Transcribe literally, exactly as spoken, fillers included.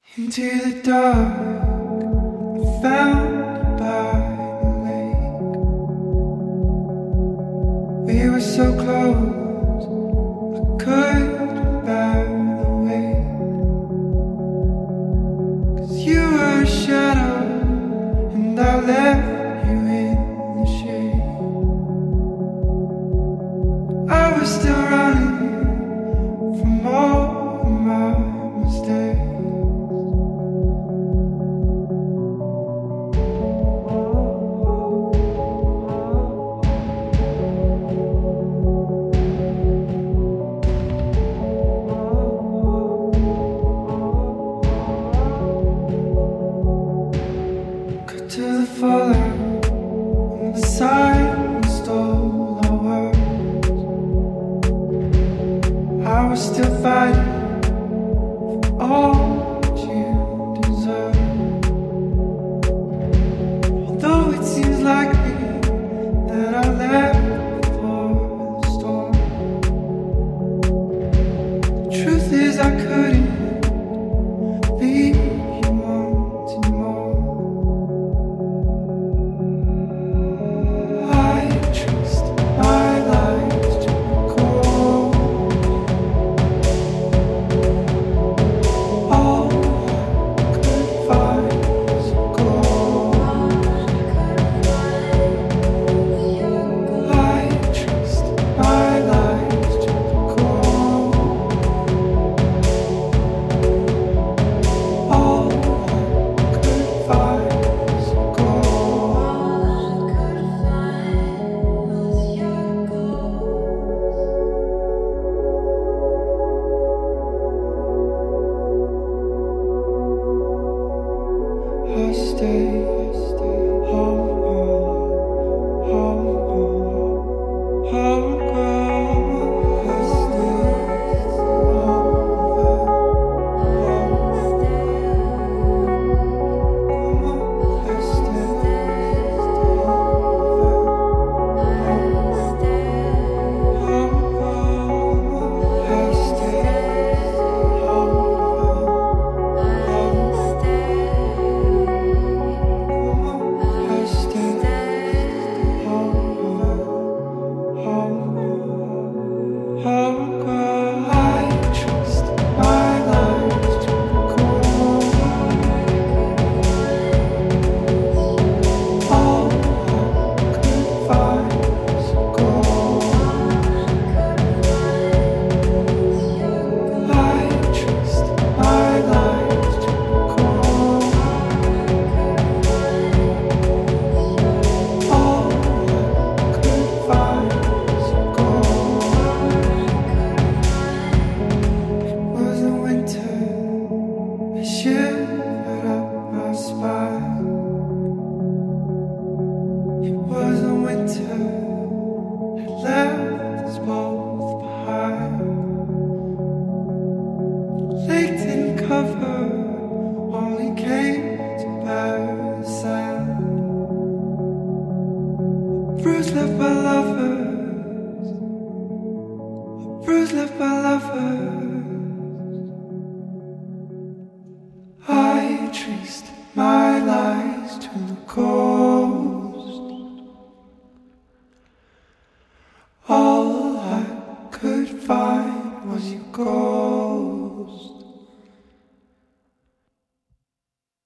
Into the dark, I found you by the lake. We were so close, I couldn't bear the weight. 'Cause you were a shadow, and I left you in the shade. I was still running from all of my mistakes. To the fallout, and the silence stole our words. I was still fighting for all that you deserve. Although it seems likely that I left for the storm, the truth is I couldn't leave you wanting more. I stay home, home, home, home, I stay home, I shivered up my spine. It was a winter that left us both behind. The lake didn't cover, only came to bear the sand. A bruise left by lovers, a bruise left by lovers. I traced my lies to the core.